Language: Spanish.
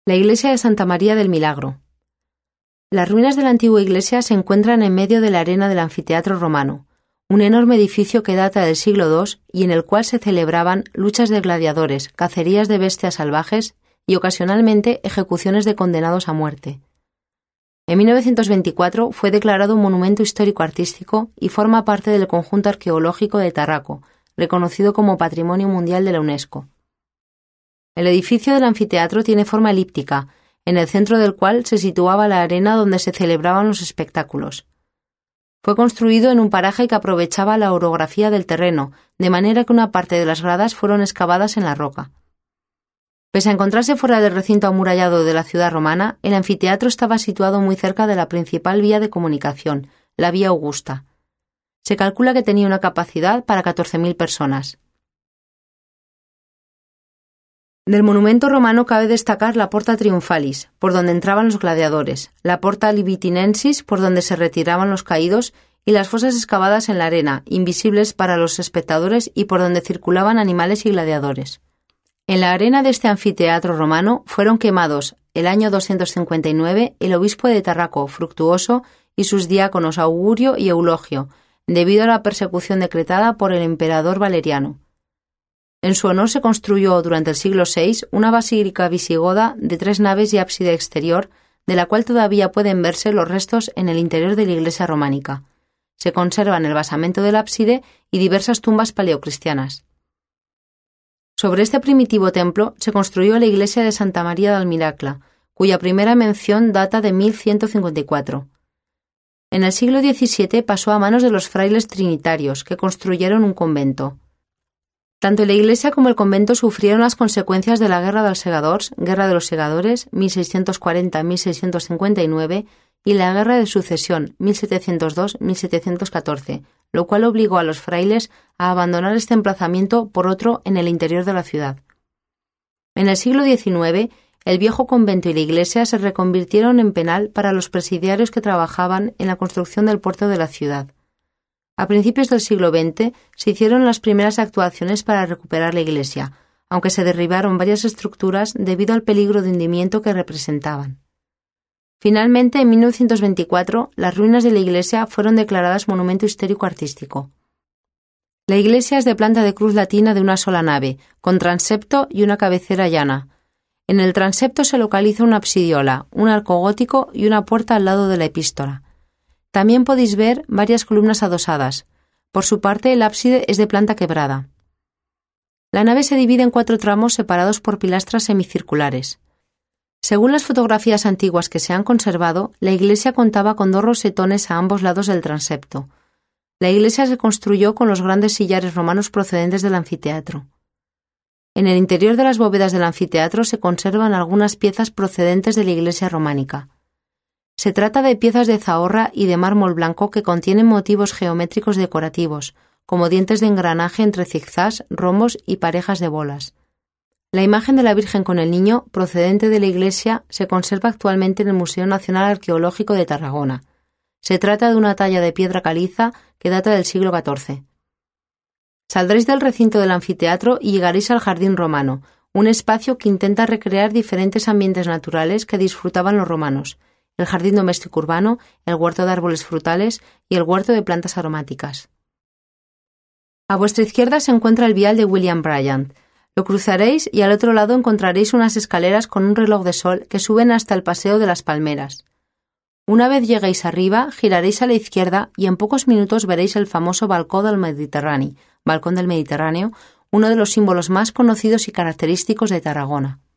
La iglesia de Santa María del Milagro. Las ruinas de la antigua iglesia se encuentran en medio de la arena del anfiteatro romano, un enorme edificio que data del siglo II y en el cual se celebraban luchas de gladiadores, cacerías de bestias salvajes y ocasionalmente ejecuciones de condenados a muerte. En 1924 fue declarado monumento histórico-artístico y forma parte del conjunto arqueológico de Tarraco, reconocido como Patrimonio Mundial de la UNESCO. El edificio del anfiteatro tiene forma elíptica, en el centro del cual se situaba la arena donde se celebraban los espectáculos. Fue construido en un paraje que aprovechaba la orografía del terreno, de manera que una parte de las gradas fueron excavadas en la roca. Pese a encontrarse fuera del recinto amurallado de la ciudad romana, el anfiteatro estaba situado muy cerca de la principal vía de comunicación, la Vía Augusta. Se calcula que tenía una capacidad para 14.000 personas. Del monumento romano cabe destacar la Porta Triumphalis, por donde entraban los gladiadores, la Porta Libitinensis, por donde se retiraban los caídos, y las fosas excavadas en la arena, invisibles para los espectadores y por donde circulaban animales y gladiadores. En la arena de este anfiteatro romano fueron quemados, el año 259, el obispo de Tarraco, Fructuoso, y sus diáconos Augurio y Eulogio, debido a la persecución decretada por el emperador Valeriano. En su honor se construyó durante el siglo VI una basílica visigoda de 3 naves y ábside exterior, de la cual todavía pueden verse los restos en el interior de la iglesia románica. Se conservan el basamento del ábside y diversas tumbas paleocristianas. Sobre este primitivo templo se construyó la iglesia de Santa María del Milagro, cuya primera mención data de 1154. En el siglo XVII pasó a manos de los frailes trinitarios, que construyeron un convento. Tanto la iglesia como el convento sufrieron las consecuencias de la Guerra dels Segadors, Guerra de los Segadores, 1640-1659, y la Guerra de Sucesión, 1702-1714, lo cual obligó a los frailes a abandonar este emplazamiento por otro en el interior de la ciudad. En el siglo XIX, el viejo convento y la iglesia se reconvirtieron en penal para los presidiarios que trabajaban en la construcción del puerto de la ciudad. A principios del siglo XX se hicieron las primeras actuaciones para recuperar la iglesia, aunque se derribaron varias estructuras debido al peligro de hundimiento que representaban. Finalmente, en 1924, las ruinas de la iglesia fueron declaradas monumento histórico-artístico. La iglesia es de planta de cruz latina de una sola nave, con transepto y una cabecera llana. En el transepto se localiza una absidiola, un arco gótico y una puerta al lado de la epístola. También podéis ver varias columnas adosadas. Por su parte, el ábside es de planta quebrada. La nave se divide en 4 tramos separados por pilastras semicirculares. Según las fotografías antiguas que se han conservado, la iglesia contaba con 2 rosetones a ambos lados del transepto. La iglesia se construyó con los grandes sillares romanos procedentes del anfiteatro. En el interior de las bóvedas del anfiteatro se conservan algunas piezas procedentes de la iglesia románica. Se trata de piezas de zahorra y de mármol blanco que contienen motivos geométricos decorativos, como dientes de engranaje entre zigzags, rombos y parejas de bolas. La imagen de la Virgen con el Niño, procedente de la iglesia, se conserva actualmente en el Museo Nacional Arqueológico de Tarragona. Se trata de una talla de piedra caliza que data del siglo XIV. Saldréis del recinto del anfiteatro y llegaréis al Jardín Romano, un espacio que intenta recrear diferentes ambientes naturales que disfrutaban los romanos: el jardín doméstico urbano, el huerto de árboles frutales y el huerto de plantas aromáticas. A vuestra izquierda se encuentra el vial de William Bryant. Lo cruzaréis y al otro lado encontraréis unas escaleras con un reloj de sol que suben hasta el Paseo de las Palmeras. Una vez lleguéis arriba, giraréis a la izquierda y en pocos minutos veréis el famoso balcón del Mediterráneo, uno de los símbolos más conocidos y característicos de Tarragona.